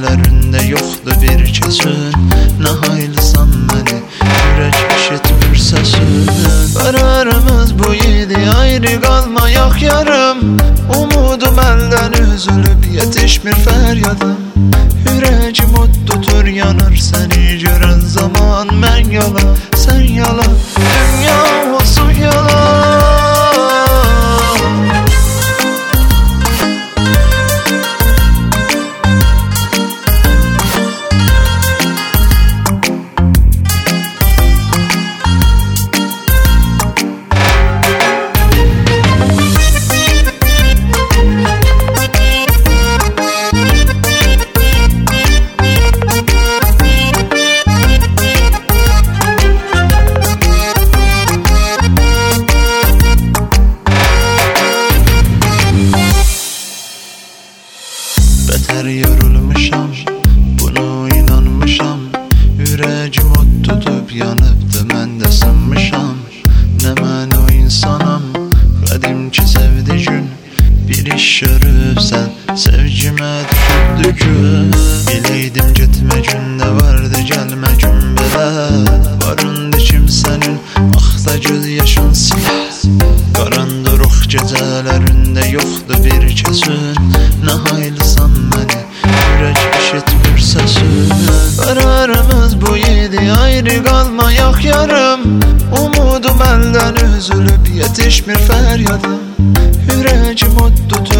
gecelerinde yoktu bir kesin. Ne haylısan beni, yürek işitmir sesin. Kararımız bu idi, ayrı kalmayak yarım. Umudum elden üzülüp yetişmir feryadım. Yüreğim ot tutur yanar, seni gören zaman ben yalan, sen yalan, dünya olsun yalan. Beter yorulmuşam, bunu inanmışam. Yüreğim ot tutup yanıptı, ben de sınmışam. Ne mən o insanam, kadim ki sevdi gün. Bir iş görüp sen sevgime düşüptü gün. Bileydim gitme günde vardı, gelme gün belə. Varındı kimsenin, axda göz yaşın silah. Qarandırıq gecelerinde yoktu bir kesin. Ne haylısan beni, yürek işitmir sesin. Kararımız bu idi, ayrı kalmayak yarım. Umudum elden üzülüp yetişmir feryadım. Yüreğim ot tutup